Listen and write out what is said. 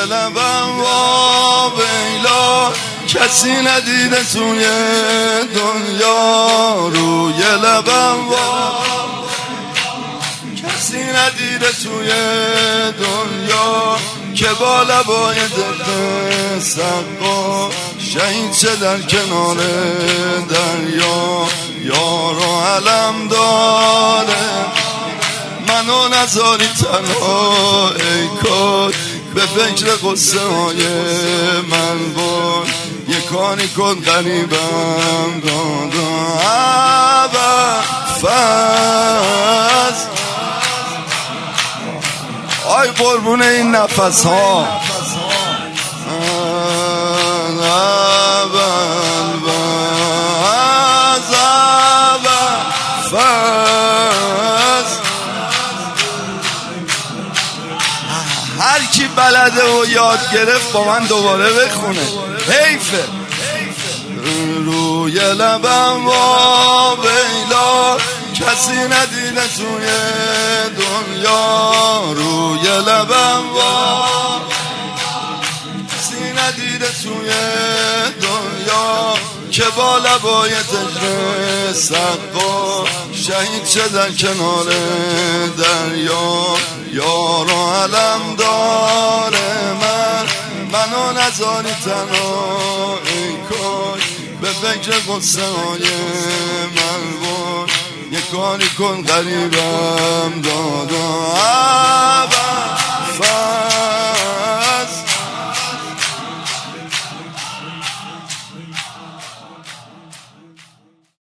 لبم وا ویلا کسی ندیده توی دنیا روی لبم وا کسی ندیده توی دنیا که با لبای دل سقا شهید چه در کنار دریا یار و علم داره منو نذاری تنها ای کاش به فکر قصه های من باش یه کاری کن قریبم دادا فز آی قربون این نفس ها هر کی بلده و یاد گرفت با من دوباره بخونه حیفه روی لبم وا ویلا کسی ندیده توی دنیا روی لبم وا کسی ندیده توی دنیا که با لبای تجر سقا شهید چه در کنار دریا یار و علم داره منو نذاری تنها ای کاش به فکر قصه های من باش یه کاری کن قریبم دادا